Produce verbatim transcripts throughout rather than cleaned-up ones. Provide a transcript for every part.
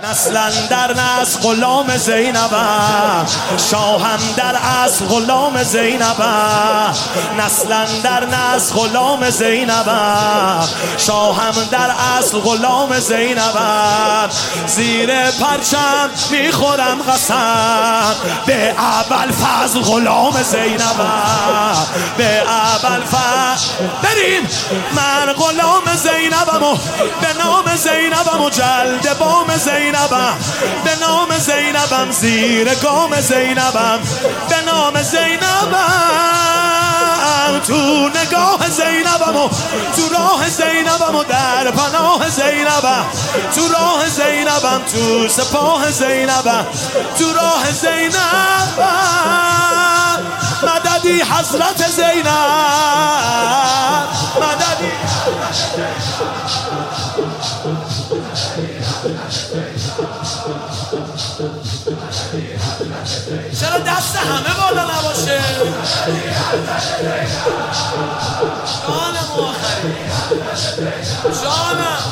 نسلا در نسل غلام زینبم، شاهم در اصل غلام زینبم. نسلا در نسل غلام زینبم، شاهم در اصل غلام زینبم. زیر پرچم میخورم قسم، به اول فضل غلام زینبم، به اول فضل. بریم من غلام زینبم و به نام زینبم و جلد بام زینبم، به نام زینبم زیر گام زینبم، به نام زینبم تو نگاه زینبم و تو راه زینبم و در پناه زینبم، تو راه زینبم تو سپاه زینبم، تو راه زینبم. مددی حضرت زینب، مددی چرا دست همه بالا نباشه؟ جانم آخری جانم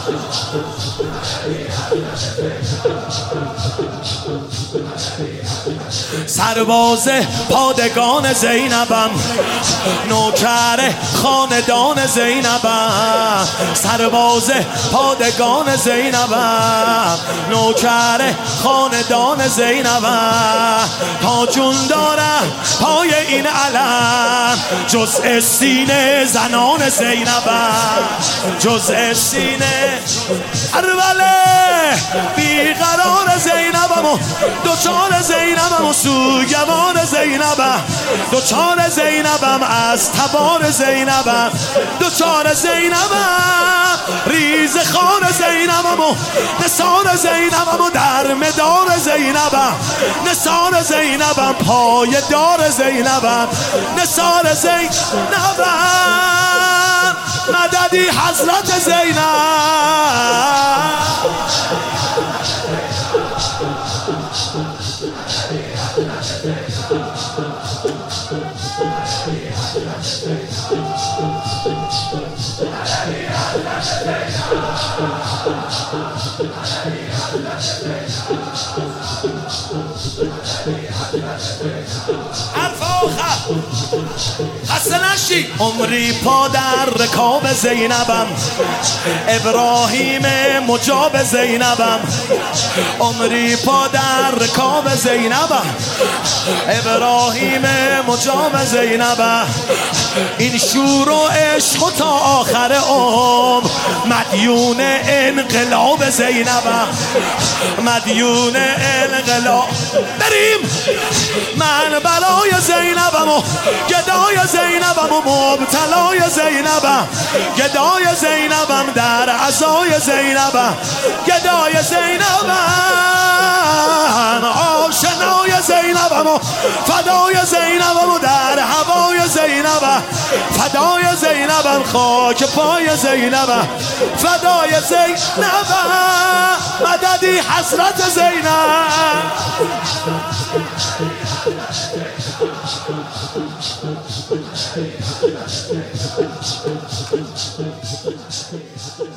سرباز پادگان زینبم، نوکر خاندان زینبم. سرباز پادگان زینبم، نوکر خاندان زینبم. تا جون دارم پای این علم، جزء سینه زنان زینبم، جزء سینه اربله. بیقرار زینبم و دوچار زینبم و سوگوار زینبم، دوچار زینبم از تبار زینبم، دوچار زینبم. ریز خار زینبم و نثار زینبم و در مدار زینبم، نثار زینبم پای دار زینبم، نثار زینبم. مددی حضرت زینب. خسته نشی عمری پا در رکاب زینبم، ابراهیم مجاب زینبم. عمری پا در رکاب زینبم، ابراهیم مجاب زینبم. این شور و عشق و تا آخر عمر مدیون انقلاب زینبم، مدیون انقلاب. بریم من برای زینبم و گدای زینبم و مبتلای زینبم، گدای زینبم در عزای زینبم، گدای زینبم. آشنای زینبم و فدای زینبم و در هوای زینبم، فدای زینبم خاک پای زینبم، فدای زینبم. مددی حضرت زینب. Thank you.